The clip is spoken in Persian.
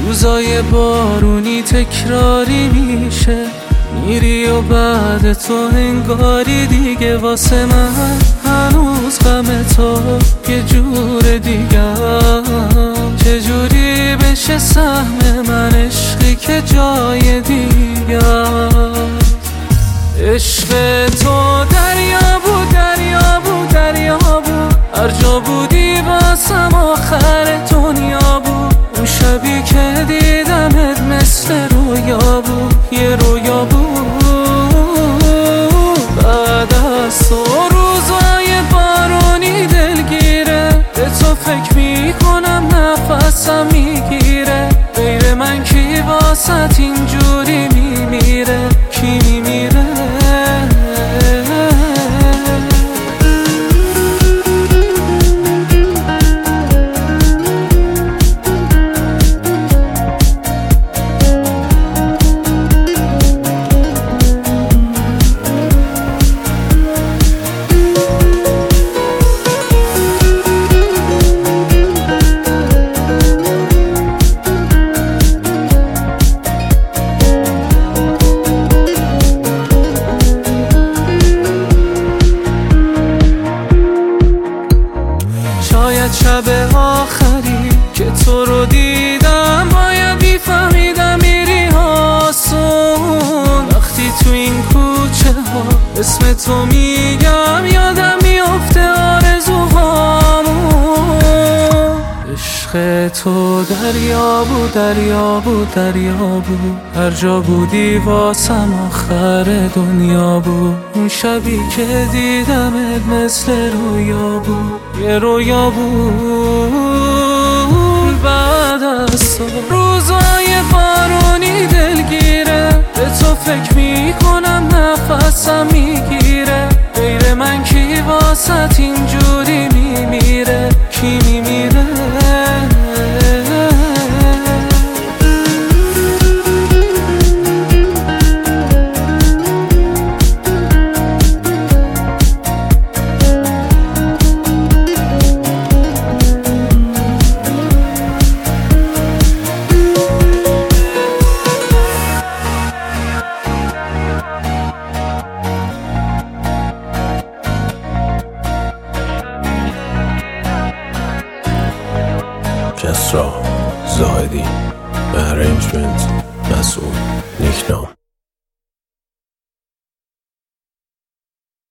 روزای بارونی تکراری میشه، میری و بعد تو انگاری دیگه واسه من هنوز غم تو یه جور دیگه. چجوری بشه سهم من عشقی که جای دیگه؟ عشق تو دریا بود، دریا بود، دریا بود، هر جا بودی واسم آخر دنیا بود. اون شبی که دیدمت مثل رویا بود، یه رویا بود. بعد از تو روزای بارونی دلگیره، به تو فکر میکنم نفسم میگیره. غیر من کی واسط اینجوری میمیره؟ کی میمیره؟ شاید شب آخری که تو رو دیدم باید میفهمیدم میری آسون. وقتی تو این کوچه ها اسم تو میگم یادم میفته آرزوهامون. عشق تو دریا بود، دریا بود، دریا بود، هر جا بودی واسم آخر دنیا بود. اون شبی که دیدمت مثل رویا بود، یه رویا بود. بعد از تو روزای بارونی دلگیره، به تو فکر میکنم نفسم میگیره. غیر من کی واسط اینجوری میمیره؟ کی میمیره؟ کسرا زاهدی، ارنجمنت مسئول نیکنام.